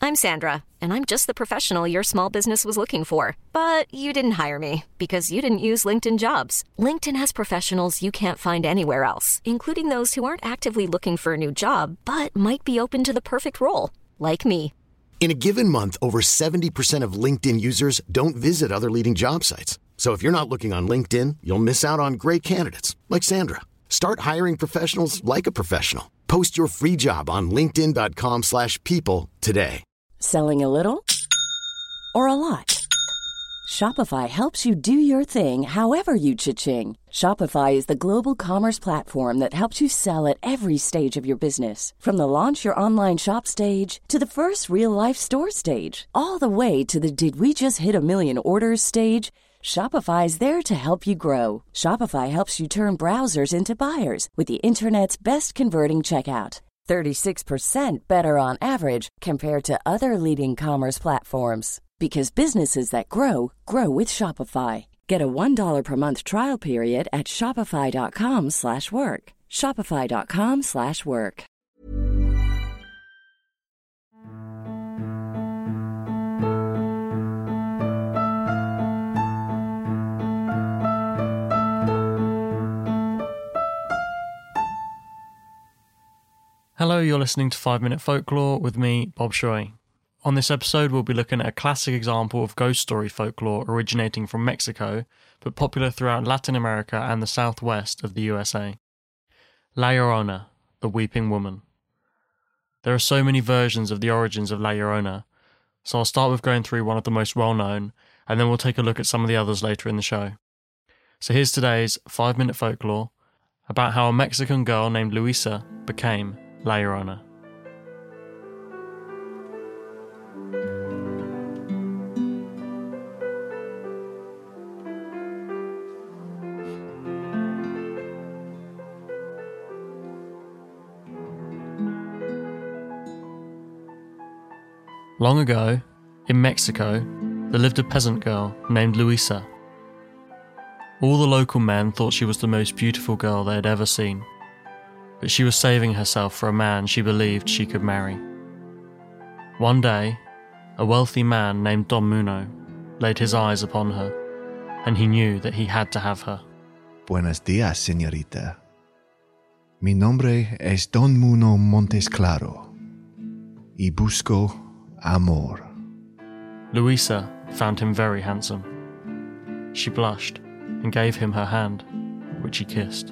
I'm Sandra, and I'm just the professional your small business was looking for. But you didn't hire me because you didn't use LinkedIn Jobs. LinkedIn has professionals you can't find anywhere else, including those who aren't actively looking for a new job, but might be open to the perfect role, like me. In a given month, over 70% of LinkedIn users don't visit other leading job sites. So if you're not looking on LinkedIn, you'll miss out on great candidates like Sandra. Start hiring professionals like a professional. Post your free job on linkedin.com/people today. Selling a little or a lot? Shopify helps you do your thing however you cha-ching. Shopify is the global commerce platform that helps you sell at every stage of your business. From the launch your online shop stage to the first real-life store stage, all the way to the did we just hit a million orders stage. Shopify is there to help you grow. Shopify helps you turn browsers into buyers with the internet's best converting checkout. 36% better on average compared to other leading commerce platforms. Because businesses that grow, grow with Shopify. Get a $1 per month trial period at shopify.com/work. Shopify.com/work. Hello, you're listening to 5 Minute Folklore with me, Bob Shoy. On this episode, we'll be looking at a classic example of ghost story folklore originating from Mexico, but popular throughout Latin America and the southwest of the USA. La Llorona, the Weeping Woman. There are so many versions of the origins of La Llorona, so I'll start with going through one of the most well-known, and then we'll take a look at some of the others later in the show. So here's today's 5 Minute Folklore about how a Mexican girl named Luisa became La Llorona. Long ago, in Mexico, there lived a peasant girl named Luisa. All the local men thought she was the most beautiful girl they had ever seen, but she was saving herself for a man she believed she could marry. One day, a wealthy man named Don Muno laid his eyes upon her, and he knew that he had to have her. Buenos días, señorita. Mi nombre es Don Muno Montes Claro, y busco amor. Luisa found him very handsome. She blushed and gave him her hand, which he kissed.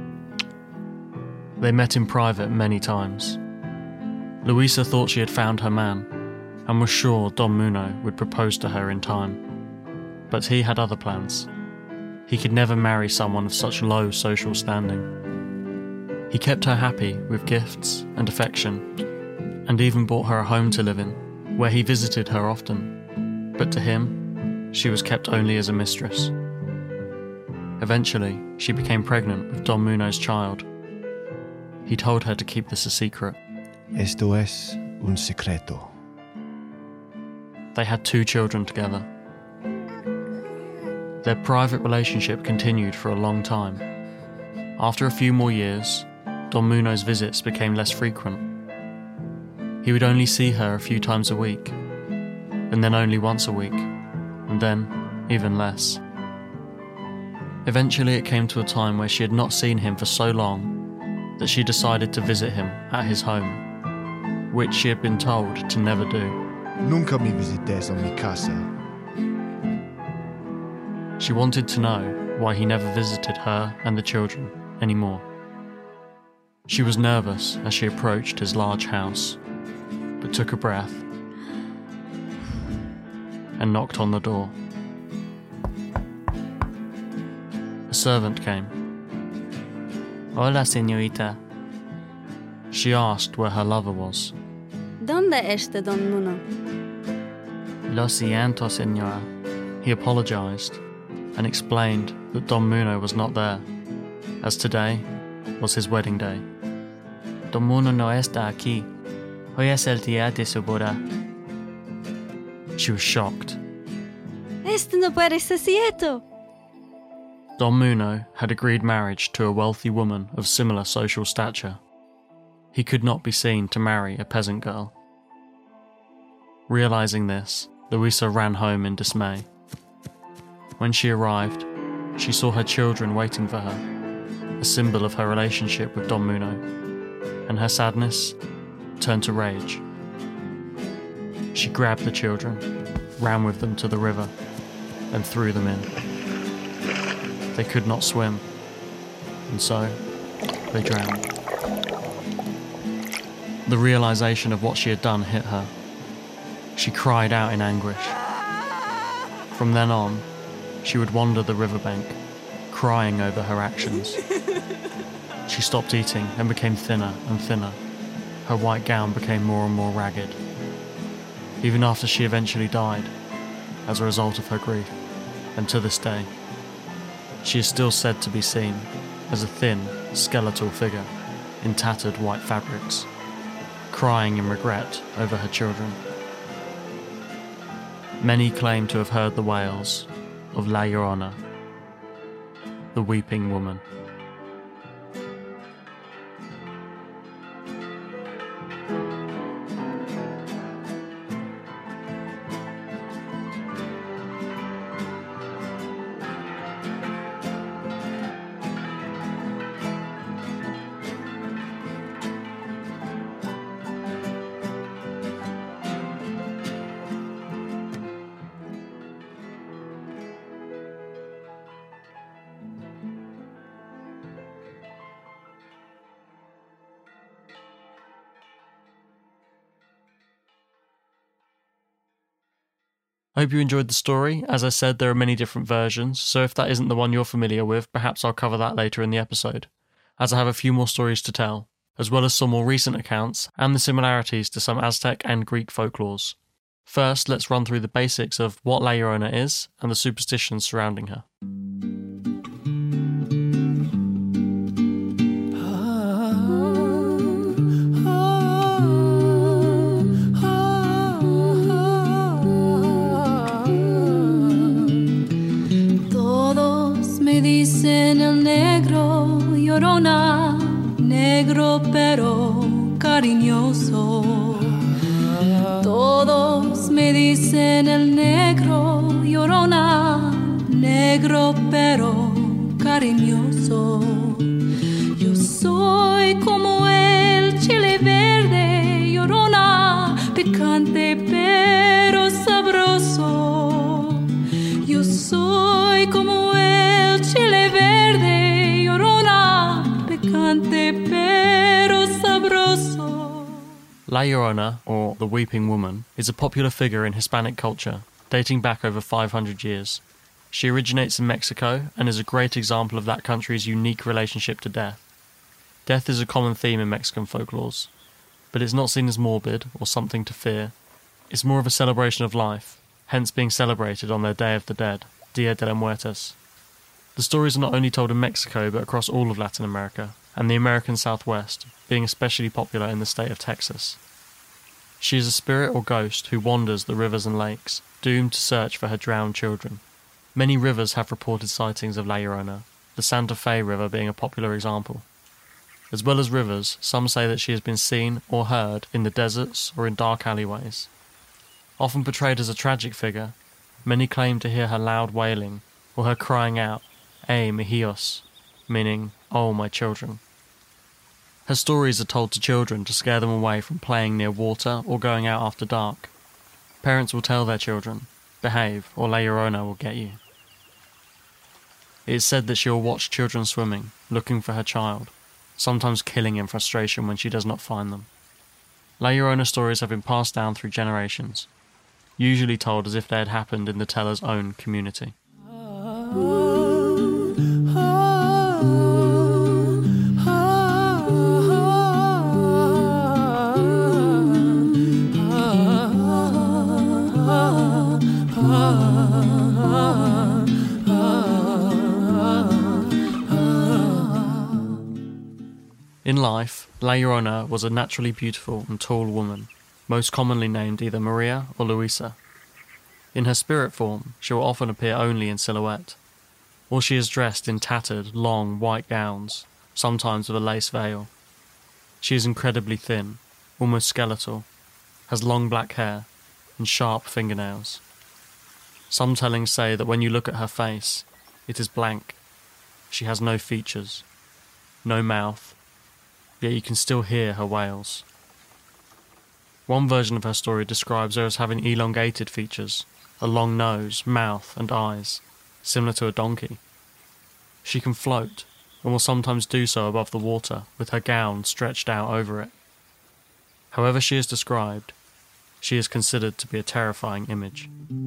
They met in private many times. Luisa thought she had found her man, and was sure Don Muno would propose to her in time. But he had other plans. He could never marry someone of such low social standing. He kept her happy with gifts and affection, and even bought her a home to live in, where he visited her often. But to him, she was kept only as a mistress. Eventually, she became pregnant with Don Muno's child. He told her to keep this a secret. Esto es un secreto. They had 2 children together. Their private relationship continued for a long time. After a few more years, Don Muno's visits became less frequent. He would only see her a few times a week, and then only once a week, and then even less. Eventually it came to a time where she had not seen him for so long that she decided to visit him at his home, which she had been told to never do. Nunca me visites a mi casa. She wanted to know why he never visited her and the children anymore. She was nervous as she approached his large house, but took a breath and knocked on the door. A servant came. Hola, señorita. She asked where her lover was. ¿Dónde está Don Muno? Lo siento, señora. He apologised and explained that Don Muno was not there, as today was his wedding day. Don Muno no está aquí. Hoy es el día de su boda. She was shocked. Esto no puede ser cierto. Don Muno had agreed marriage to a wealthy woman of similar social stature. He could not be seen to marry a peasant girl. Realizing this, Luisa ran home in dismay. When she arrived, she saw her children waiting for her, a symbol of her relationship with Don Muno, and her sadness turned to rage. She grabbed the children, ran with them to the river, and threw them in. They could not swim, and so they drowned. The realization of what she had done hit her. She cried out in anguish. From then on, she would wander the riverbank, crying over her actions. She stopped eating and became thinner and thinner. Her white gown became more and more ragged. Even after she eventually died, as a result of her grief, and to this day, she is still said to be seen as a thin, skeletal figure in tattered white fabrics, crying in regret over her children. Many claim to have heard the wails of La Llorona, the weeping woman. I hope you enjoyed the story. As I said, there are many different versions, so if that isn't the one you're familiar with, perhaps I'll cover that later in the episode, as I have a few more stories to tell, as well as some more recent accounts and the similarities to some Aztec and Greek folklores. First, let's run through the basics of what La Llorona is and the superstitions surrounding her. Dicen el negro, llorona, negro pero cariñoso. Todos me dicen el negro, llorona, negro pero cariñoso. Yo soy como el chile verde, llorona, picante pero sabroso. Yo soy como el chile verde, llorona, picante pero sabroso. La Llorona, or the Weeping Woman, is a popular figure in Hispanic culture, dating back over 500 years. She originates in Mexico and is a great example of that country's unique relationship to death. Death is a common theme in Mexican folklores, but it's not seen as morbid or something to fear. It's more of a celebration of life, hence being celebrated on their Day of the Dead, Dia de los Muertos. The stories are not only told in Mexico but across all of Latin America, and the American Southwest, being especially popular in the state of Texas. She is a spirit or ghost who wanders the rivers and lakes, doomed to search for her drowned children. Many rivers have reported sightings of La Llorona, the Santa Fe River being a popular example. As well as rivers, some say that she has been seen or heard in the deserts or in dark alleyways. Often portrayed as a tragic figure, many claim to hear her loud wailing or her crying out, "Ay, mijos," meaning, "Oh, my children." Her stories are told to children to scare them away from playing near water or going out after dark. Parents will tell their children, "Behave, or La Llorona will get you." It is said that she will watch children swimming, looking for her child, sometimes killing in frustration when she does not find them. La Llorona stories have been passed down through generations, usually told as if they had happened in the teller's own community. In life, La Llorona was a naturally beautiful and tall woman, most commonly named either Maria or Luisa. In her spirit form, she will often appear only in silhouette, or she is dressed in tattered, long, white gowns, sometimes with a lace veil. She is incredibly thin, almost skeletal, has long black hair, and sharp fingernails. Some tellings say that when you look at her face, it is blank. She has no features, no mouth, yet you can still hear her wails. One version of her story describes her as having elongated features, a long nose, mouth, and eyes, similar to a donkey. She can float, and will sometimes do so above the water, with her gown stretched out over it. However she is described, she is considered to be a terrifying image.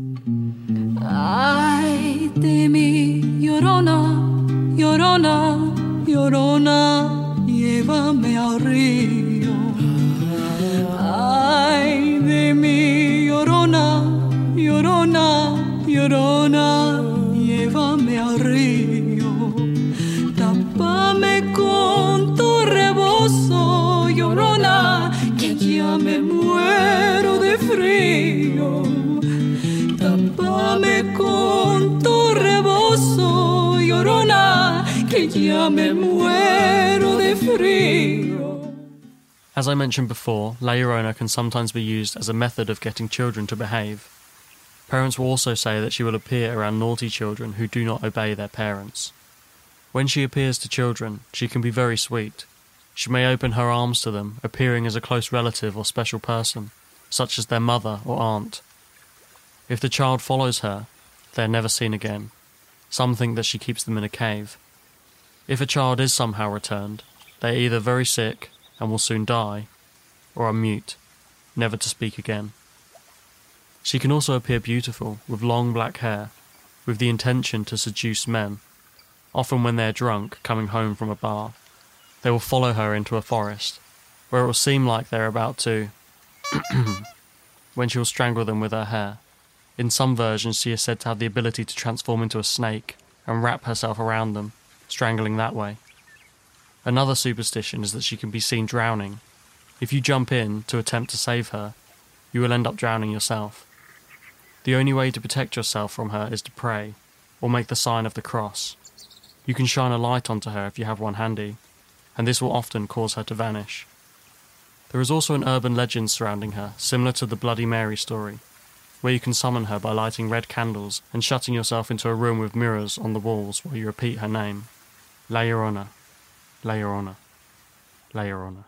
Ay de mi llorona, llorona, llorona, llévame al río. Ay de mi llorona, llorona, llorona, llévame al río. Tápame con tu rebozo, llorona, que ya me muero de frío. Tápame con tu rebozo, llorona, que ya me muero de frío. As I mentioned before, La Llorona can sometimes be used as a method of getting children to behave. Parents will also say that she will appear around naughty children who do not obey their parents. When she appears to children, she can be very sweet. She may open her arms to them, appearing as a close relative or special person, such as their mother or aunt. If the child follows her, they are never seen again. Some think that she keeps them in a cave. If a child is somehow returned, they are either very sick and will soon die, or are mute, never to speak again. She can also appear beautiful, with long black hair, with the intention to seduce men. Often when they are drunk, coming home from a bar, they will follow her into a forest, where it will seem like they are about to when she will strangle them with her hair. In some versions she is said to have the ability to transform into a snake and wrap herself around them, strangling that way. Another superstition is that she can be seen drowning. If you jump in to attempt to save her, you will end up drowning yourself. The only way to protect yourself from her is to pray, or make the sign of the cross. You can shine a light onto her if you have one handy, and this will often cause her to vanish. There is also an urban legend surrounding her, similar to the Bloody Mary story, where you can summon her by lighting red candles and shutting yourself into a room with mirrors on the walls while you repeat her name. La Llorona, La Llorona, La Llorona.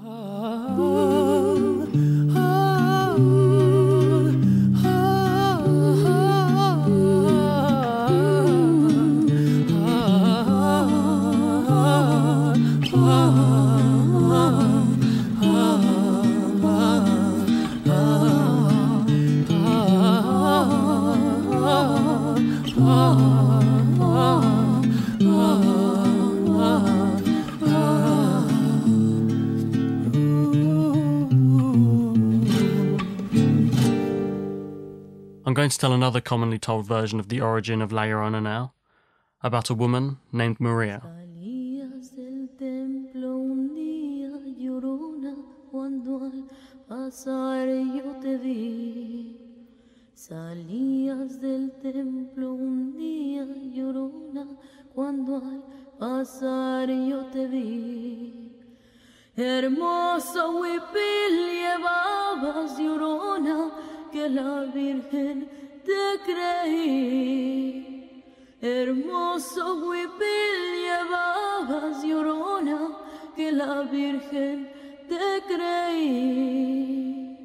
I'm going to tell another commonly told version of the origin of La Llorona now, about a woman named Maria. Salías del templo un día, llorona, cuando al pasar yo te vi. Salías del templo un día, llorona, cuando al pasar yo te vi. Hermoso huipil llevabas, llorona, que la Virgen te creí. Hermoso huipil llevabas, llorona, que la Virgen te creí.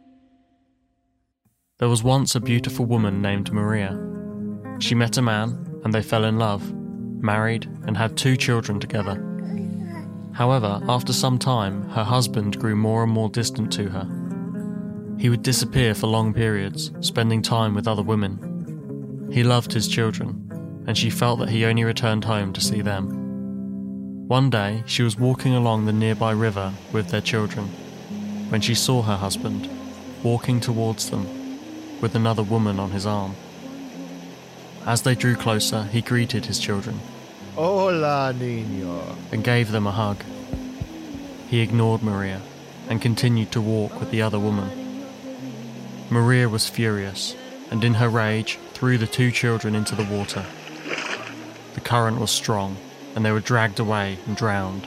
There was once a beautiful woman named Maria. She met a man and they fell in love, married and had 2 children together. However, after some time, her husband grew more and more distant to her. He would disappear for long periods, spending time with other women. He loved his children, and she felt that he only returned home to see them. One day, she was walking along the nearby river with their children, when she saw her husband, walking towards them, with another woman on his arm. As they drew closer, he greeted his children. Hola, niño. And gave them a hug. He ignored Maria, and continued to walk with the other woman. Maria was furious, and in her rage threw the 2 children into the water. The current was strong, and they were dragged away and drowned.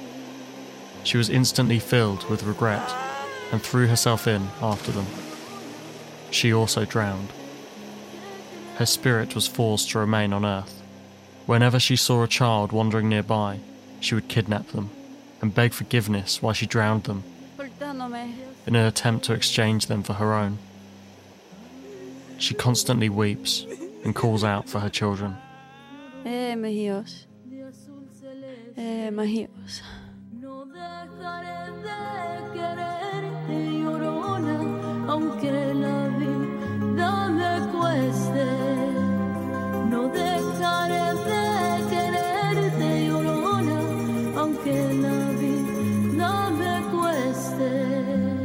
She was instantly filled with regret, and threw herself in after them. she also drowned. Her spirit was forced to remain on Earth. Whenever she saw a child wandering nearby, she would kidnap them and beg forgiveness while she drowned them in an attempt to exchange them for her own. She constantly weeps and calls out for her children. Mejíos. Mejíos. No dejaré de quererte, llorona, aunque la vida me cueste. No dejaré de quererte, llorona, aunque la vida me cueste.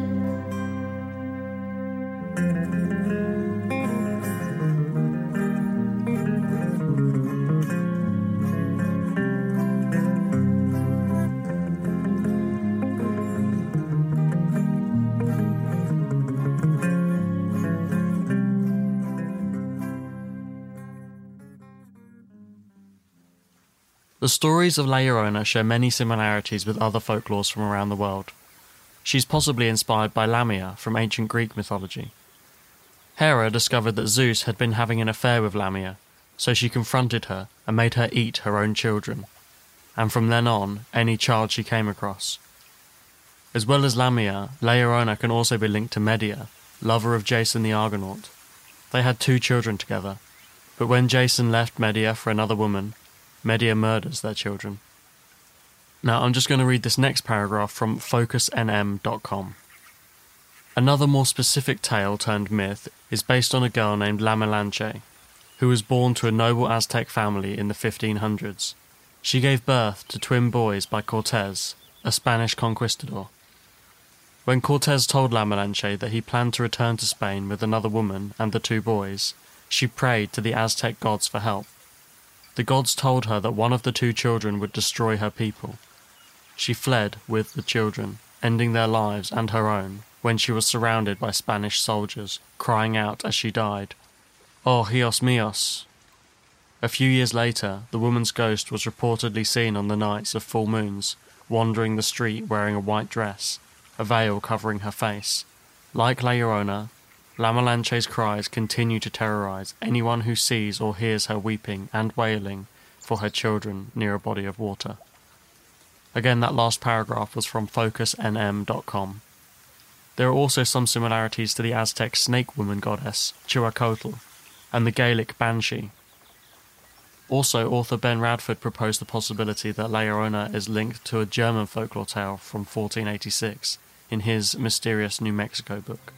The stories of La Llorona share many similarities with other folklores from around the world. She's possibly inspired by Lamia from ancient Greek mythology. Hera discovered that Zeus had been having an affair with Lamia, so she confronted her and made her eat her own children, and from then on, any child she came across. As well as Lamia, La Llorona can also be linked to Medea, lover of Jason the Argonaut. They had 2 children together, but when Jason left Medea for another woman, Medea murders their children. Now I'm just going to read this next paragraph from focusnm.com. Another more specific tale turned myth is based on a girl named Lamalanche, who was born to a noble Aztec family in the 1500s. She gave birth to twin boys by Cortés, a Spanish conquistador. When Cortés told Lamalanche that he planned to return to Spain with another woman and the 2 boys, she prayed to the Aztec gods for help. The gods told her that one of the 2 children would destroy her people. She fled with the children, ending their lives and her own, when she was surrounded by Spanish soldiers, crying out as she died, "Oh, Dios míos!" A few years later, the woman's ghost was reportedly seen on the nights of full moons, wandering the street wearing a white dress, a veil covering her face. Like La Llorona, Lamalanche's cries continue to terrorize anyone who sees or hears her weeping and wailing for her children near a body of water. Again, that last paragraph was from focusnm.com. There are also some similarities to the Aztec snake woman goddess, Chihuacotl, and the Gaelic Banshee. Also, author Ben Radford proposed the possibility that La Llorona is linked to a German folklore tale from 1486 in his Mysterious New Mexico book.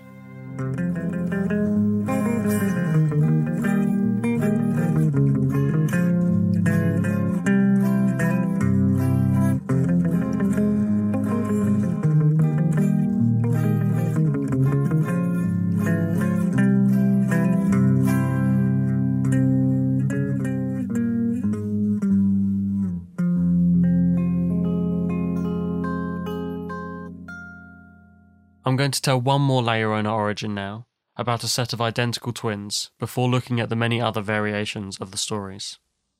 I'm going to tell one more La Llorona origin now, about a set of identical twins, before looking at the many other variations of the stories.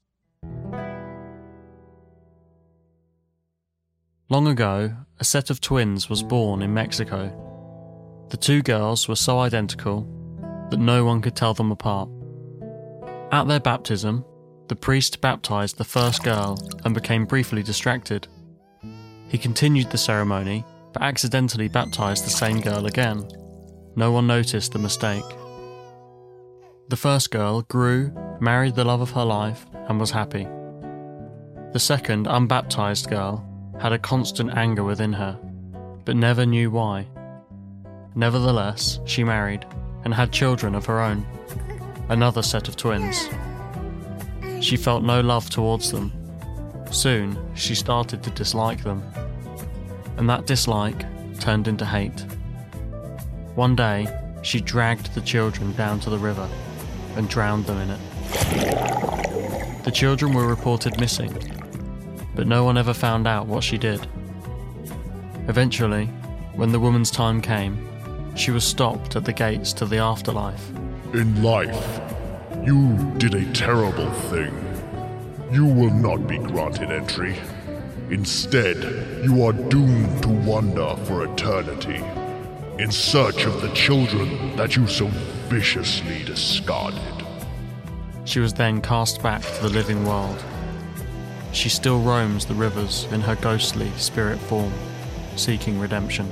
Long ago, a set of twins was born in Mexico. The 2 girls were so identical that no one could tell them apart. At their baptism, the priest baptized the first girl and became briefly distracted. He continued the ceremony, but accidentally baptized the same girl again. No one noticed the mistake. The first girl grew, married the love of her life, and was happy. The second, unbaptized girl had a constant anger within her, but never knew why. Nevertheless, she married and had children of her own, another set of twins. She felt no love towards them. Soon, she started to dislike them, and that dislike turned into hate. One day, she dragged the children down to the river and drowned them in it. The children were reported missing, but no one ever found out what she did. Eventually, when the woman's time came, she was stopped at the gates to the afterlife. In life, you did a terrible thing. You will not be granted entry. Instead, you are doomed to wander for eternity. in search of the children that you so viciously discarded. She was then cast back to the living world. She still roams the rivers in her ghostly spirit form, seeking redemption.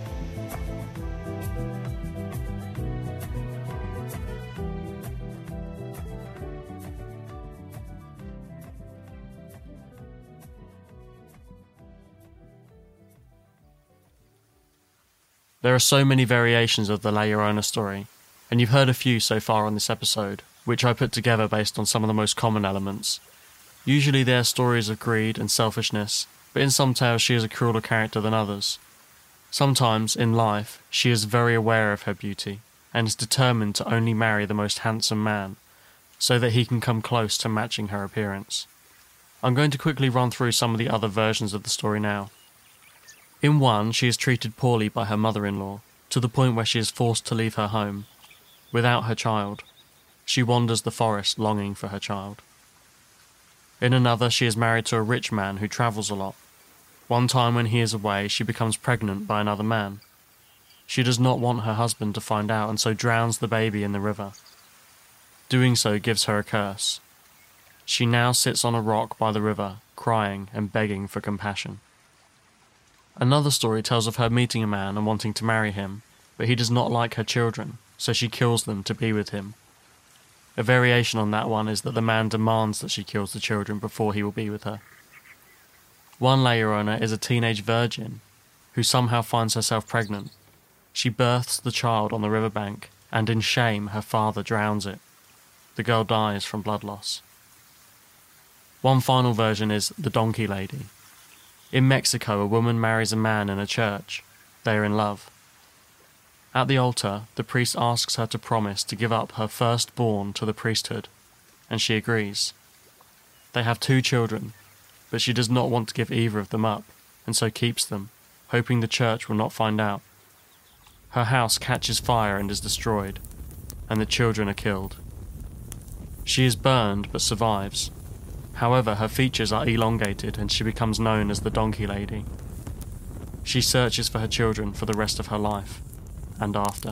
There are so many variations of the La Llorona story, and you've heard a few so far on this episode, which I put together based on some of the most common elements. Usually they are stories of greed and selfishness, but in some tales she is a crueler character than others. Sometimes, in life, she is very aware of her beauty, and is determined to only marry the most handsome man, so that he can come close to matching her appearance. I'm going to quickly run through some of the other versions of the story now. In one, she is treated poorly by her mother-in-law, to the point where she is forced to leave her home. Without her child, she wanders the forest longing for her child. In another, she is married to a rich man who travels a lot. One time when he is away, she becomes pregnant by another man. She does not want her husband to find out and so drowns the baby in the river. Doing so gives her a curse. She now sits on a rock by the river, crying and begging for compassion. Another story tells of her meeting a man and wanting to marry him, but he does not like her children, so she kills them to be with him. A variation on that one is that the man demands that she kills the children before he will be with her. One La Llorona is a teenage virgin who somehow finds herself pregnant. She births the child on the riverbank, and in shame her father drowns it. The girl dies from blood loss. One final version is the Donkey Lady. In Mexico, a woman marries a man in a church. They are in love. At the altar, the priest asks her to promise to give up her firstborn to the priesthood, and she agrees. They have 2 children, but she does not want to give either of them up, and so keeps them, hoping the church will not find out. Her house catches fire and is destroyed, and the children are killed. She is burned but survives. However, her features are elongated and she becomes known as the Donkey Lady. She searches for her children for the rest of her life, and after.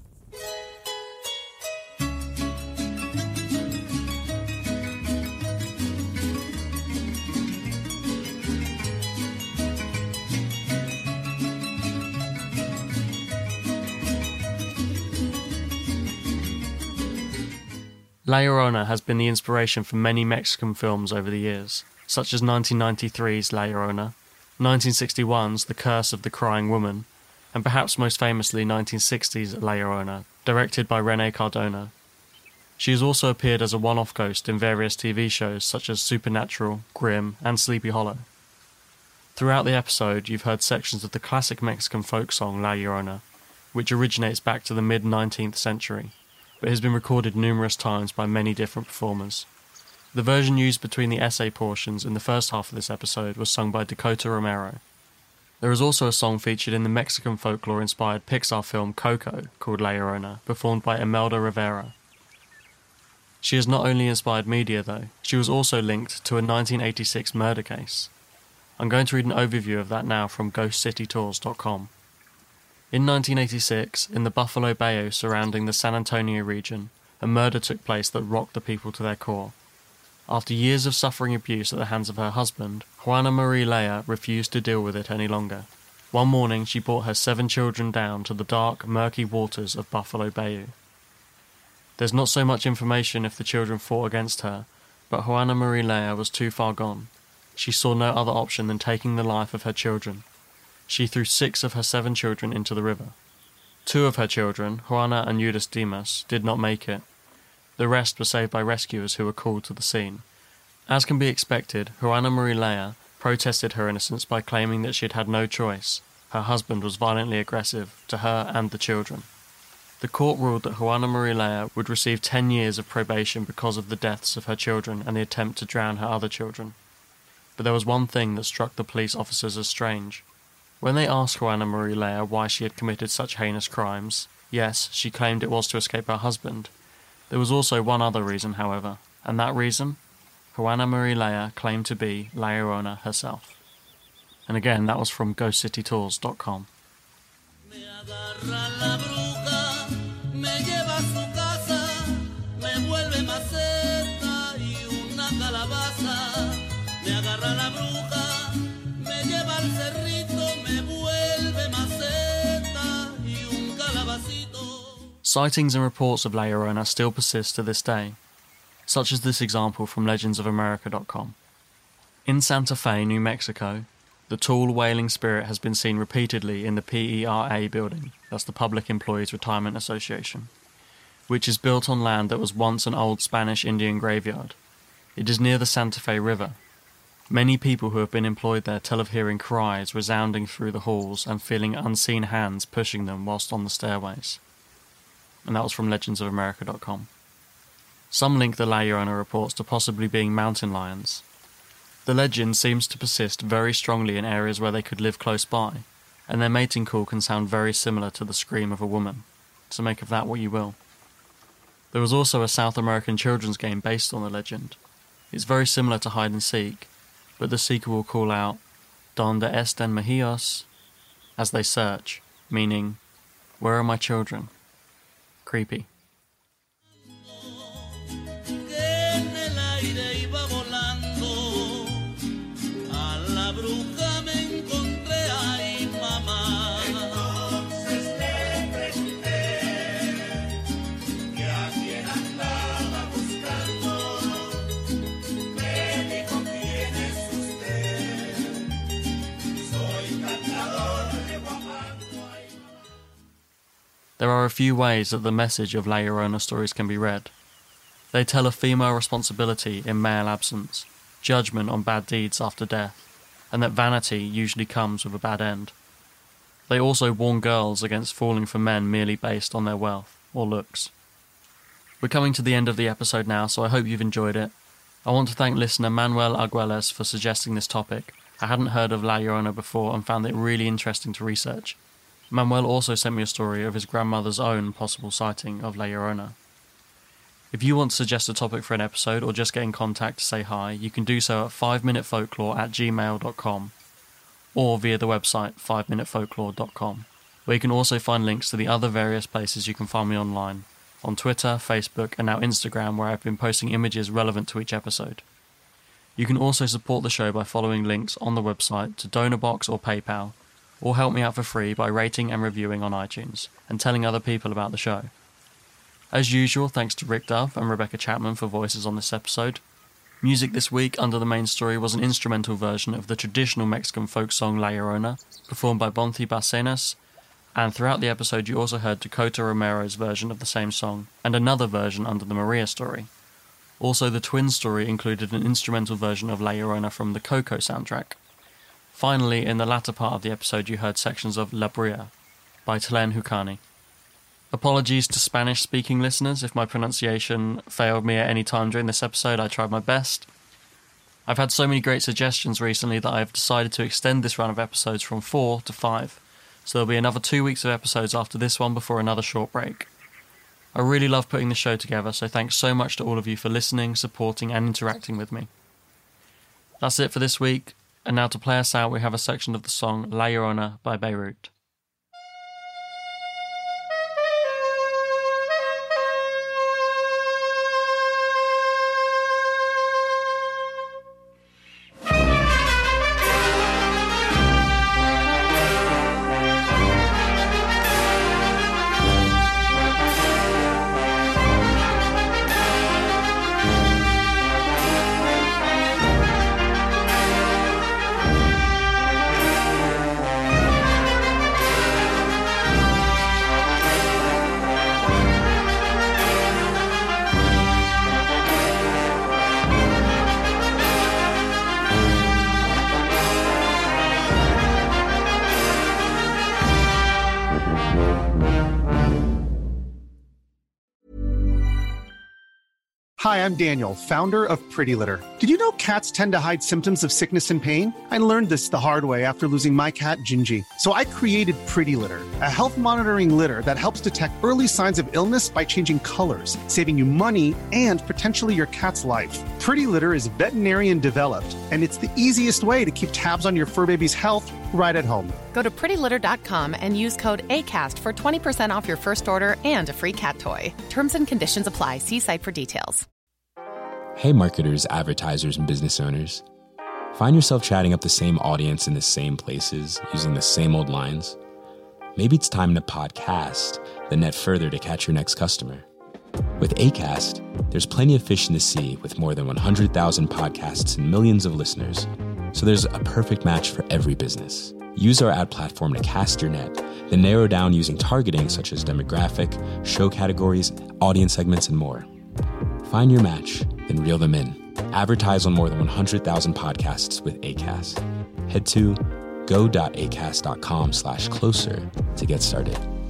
La Llorona has been the inspiration for many Mexican films over the years, such as 1993's La Llorona, 1961's The Curse of the Crying Woman, and perhaps most famously 1960's La Llorona, directed by René Cardona. She has also appeared as a one-off ghost in various TV shows such as Supernatural, Grimm, and Sleepy Hollow. Throughout the episode, you've heard sections of the classic Mexican folk song La Llorona, which originates back to the mid-19th century, but has been recorded numerous times by many different performers. The version used between the essay portions in the first half of this episode was sung by Dakota Romero. There is also a song featured in the Mexican folklore-inspired Pixar film Coco called La Llorona, performed by Imelda Rivera. She has not only inspired media though, she was also linked to a 1986 murder case. I'm going to read an overview of that now from GhostCityTours.com. In 1986, in the Buffalo Bayou surrounding the San Antonio region, a murder took place that rocked the people to their core. After years of suffering abuse at the hands of her husband, Juana Marie Lea refused to deal with it any longer. One morning, she brought her 7 children down to the dark, murky waters of Buffalo Bayou. There's not so much information if the children fought against her, but Juana Marie Lea was too far gone. She saw no other option than taking the life of her children. She threw 6 of her 7 children into the river. 2 of her children, Juana and Eudes Dimas, did not make it. The rest were saved by rescuers who were called to the scene. As can be expected, Juana Marie Lea protested her innocence by claiming that she had had no choice. Her husband was violently aggressive to her and the children. The court ruled that Juana Marie Lea would receive 10 years of probation because of the deaths of her children and the attempt to drown her other children. But there was one thing that struck the police officers as strange. When they asked Juana Marie Lea why she had committed such heinous crimes, yes, she claimed it was to escape her husband. There was also one other reason, however, and that reason? Juana Marie Lea claimed to be La Llorona herself. And again, that was from GhostCityTours.com. Sightings and reports of La Llorona still persist to this day, such as this example from legendsofamerica.com. In Santa Fe, New Mexico, the tall wailing spirit has been seen repeatedly in the PERA building, that's the Public Employees Retirement Association, which is built on land that was once an old Spanish Indian graveyard. It is near the Santa Fe River. Many people who have been employed there tell of hearing cries resounding through the halls and feeling unseen hands pushing them whilst on the stairways. And that was from legendsofamerica.com. Some link the La Llorona reports to possibly being mountain lions. The legend seems to persist very strongly in areas where they could live close by, and their mating call can sound very similar to the scream of a woman, so make of that what you will. There was also a South American children's game based on the legend. It's very similar to hide and seek, but the seeker will call out, "Donde están mis hijos?" as they search, meaning, "Where are my children?" Creepy. There are a few ways that the message of La Llorona stories can be read. They tell of female responsibility in male absence, judgment on bad deeds after death, and that vanity usually comes with a bad end. They also warn girls against falling for men merely based on their wealth or looks. We're coming to the end of the episode now, so I hope you've enjoyed it. I want to thank listener Manuel Arguelles for suggesting this topic. I hadn't heard of La Llorona before and found it really interesting to research. Manuel also sent me a story of his grandmother's own possible sighting of La Llorona. If you want to suggest a topic for an episode or just get in contact to say hi, you can do so at 5minutefolklore@gmail.com or via the website 5minutefolklore.com, where you can also find links to the other various places you can find me online, on Twitter, Facebook and now Instagram, where I've been posting images relevant to each episode. You can also support the show by following links on the website to DonorBox or PayPal, or help me out for free by rating and reviewing on iTunes, and telling other people about the show. As usual, thanks to Rick Dove and Rebecca Chapman for voices on this episode. Music this week under the main story was an instrumental version of the traditional Mexican folk song La Llorona, performed by Bonthi Barcenas, and throughout the episode you also heard Dakota Romero's version of the same song, and another version under the Maria story. Also, the Twin story included an instrumental version of La Llorona from the Coco soundtrack. Finally, in the latter part of the episode you heard sections of La Bria by Telen Hucani. Apologies to Spanish-speaking listeners if my pronunciation failed me at any time during this episode. I tried my best. I've had so many great suggestions recently that I've decided to extend this run of episodes from 4 to 5, so there'll be another 2 weeks of episodes after this one before another short break. I really love putting the show together, so thanks so much to all of you for listening, supporting and interacting with me. That's it for this week. And now to play us out, we have a section of the song La Llorona by Beirut. Hi, I'm Daniel, founder of Pretty Litter. Did you know cats tend to hide symptoms of sickness and pain? I learned this the hard way after losing my cat, Gingy. So I created Pretty Litter, a health monitoring litter that helps detect early signs of illness by changing colors, saving you money and potentially your cat's life. Pretty Litter is veterinarian developed, and it's the easiest way to keep tabs on your fur baby's health right at home. Go to prettylitter.com and use code ACAST for 20% off your first order and a free cat toy. Terms and conditions apply. See site for details. Hey marketers, advertisers, and business owners. Find yourself chatting up the same audience in the same places, using the same old lines? Maybe it's time to podcast the net further to catch your next customer. With Acast, there's plenty of fish in the sea with more than 100,000 podcasts and millions of listeners. So there's a perfect match for every business. Use our ad platform to cast your net, then narrow down using targeting such as demographic, show categories, audience segments, and more. Find your match, then reel them in. Advertise on more than 100,000 podcasts with Acast. Head to go.acast.com/closer to get started.